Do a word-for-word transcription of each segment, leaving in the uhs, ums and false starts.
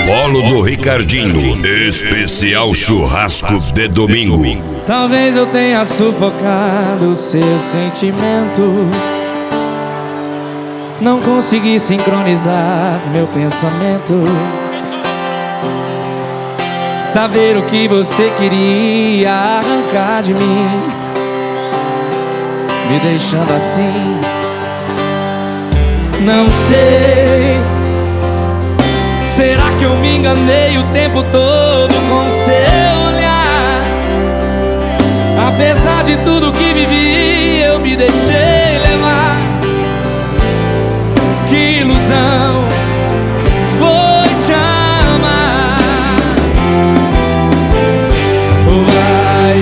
colo do Ricardinho, especial churrasco de domingo. Talvez eu tenha sufocado o seu sentimento, não consegui sincronizar meu pensamento, saber o que você queria arrancar de mim, me deixando assim. Não sei, será que eu me enganei o tempo todo com seu olhar? Apesar de tudo que vivi, eu me deixei levar. Que ilusão foi te amar. Vai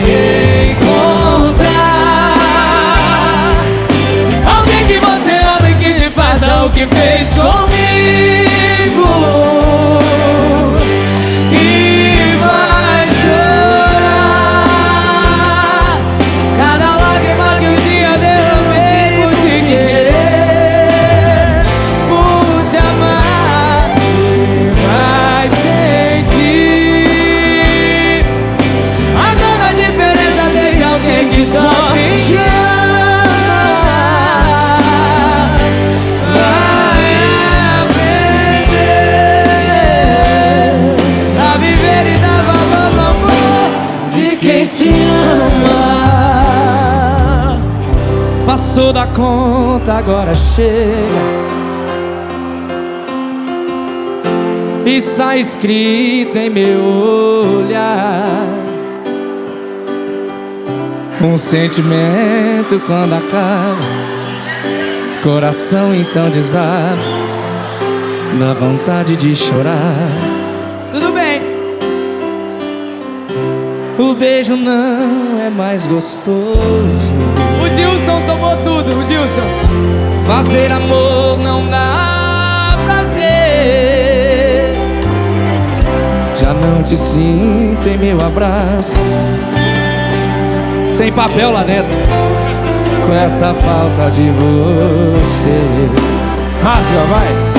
encontrar alguém que você ama e que te faça o que fez comigo, e vai chorar cada lágrima que um dia derramei por te querer, por te amar, e vai sentir a toda a diferença de alguém que só te ama. Quem se ama passou da conta, agora chega. Está escrito em meu olhar. Um sentimento quando acaba, coração então desaba, dá vontade de chorar. Tudo bem. O beijo não é mais gostoso. O Dilson tomou tudo, o Dilson. Fazer amor não dá prazer. Já não te sinto em meu abraço. Tem papel lá dentro com essa falta de você. Rápido, vai.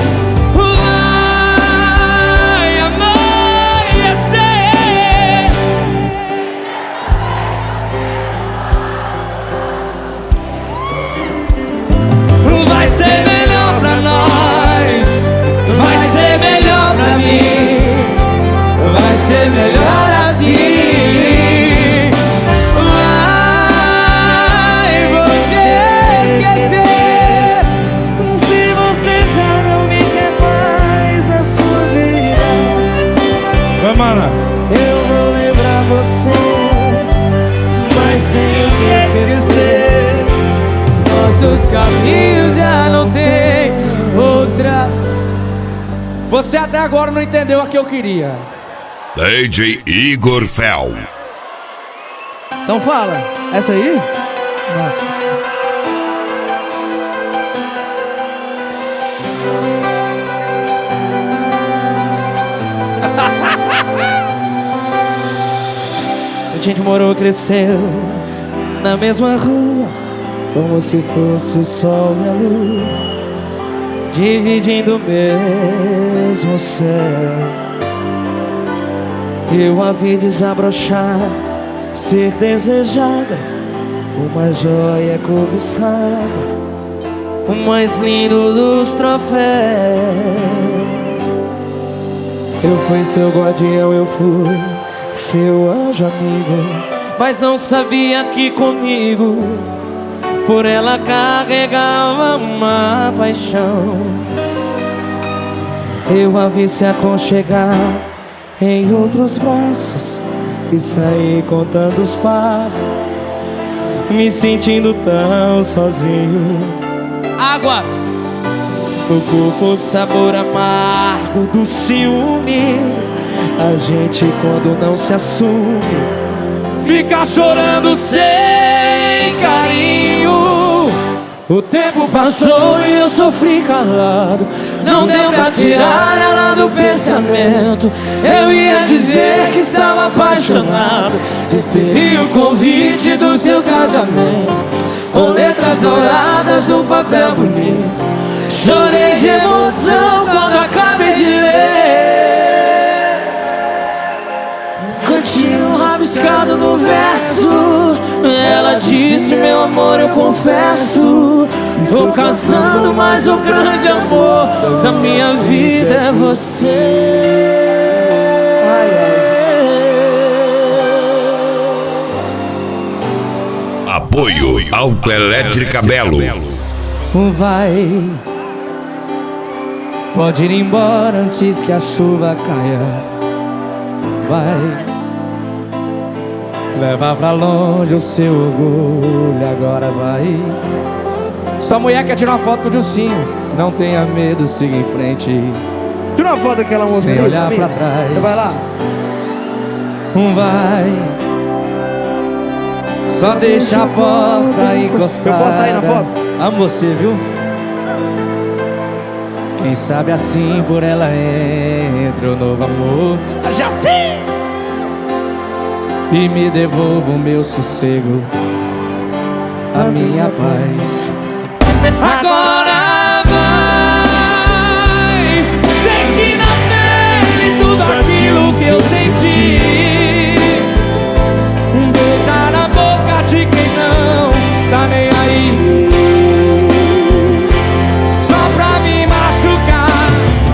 Vai ser melhor pra nós, vai ser melhor pra mim, vai ser melhor assim. Vai, vou te esquecer, se você já não me quer mais na sua vida. Vai, mana. Eu vou lembrar você, mas sem me esquecer. Nossos caminhos já não tem outra. Você até agora não entendeu a que eu queria. D J Igor Fel. Então fala, essa aí? Nossa. A gente morou, cresceu na mesma rua, como se fosse o sol e a lua, dividindo o mesmo céu. Eu a vi desabrochar, ser desejada, uma joia cobiçada, o mais lindo dos troféus. Eu fui seu guardião, eu fui seu anjo amigo, mas não sabia que comigo por ela carregava uma paixão. Eu a vi se aconchegar em outros braços e saí contando os passos, me sentindo tão sozinho. Água! O corpo, o sabor amargo do ciúme. A gente quando não se assume fica chorando sem carinho. O tempo passou e eu sofri calado, não deu pra tirar ela do pensamento. Eu ia dizer que estava apaixonado, seria o convite do seu casamento, com letras douradas no papel bonito. Chorei de emoção quando acabei de ler. disse, meu amor, eu confesso, estou cansando, mas o grande amor da minha vida é você. Apoio Autoelétrica Belo. Vai, pode ir embora antes que a chuva caia. Vai, leva pra longe o seu orgulho, agora vai. Sua mulher quer tirar uma foto com o Dilcinho. Não tenha medo, siga em frente. Tira uma foto daquela moça sem olhar pra trás. Você vai lá? Vai, só deixa a porta encostada. Eu posso sair na foto? Amo você, viu? Quem sabe assim por ela entra o novo amor. Já sei! E me devolva o meu sossego, a minha paz. Agora vai, sente na pele tudo aquilo que eu senti. Beijar na boca de quem não tá nem aí, só pra me machucar.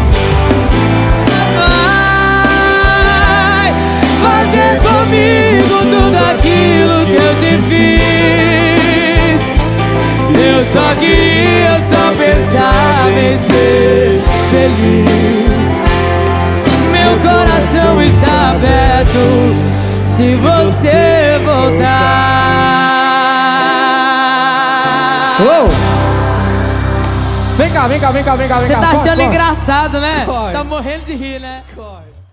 Vai fazer comigo tudo aquilo que eu te fiz. Eu só queria, só pensar em ser feliz. Meu coração está aberto se você voltar. Oh. Vem cá, vem cá, vem cá, vem cá, vem cá. Você tá Corre, achando corre. engraçado, né? Corre. Você tá morrendo de rir, né? Corre.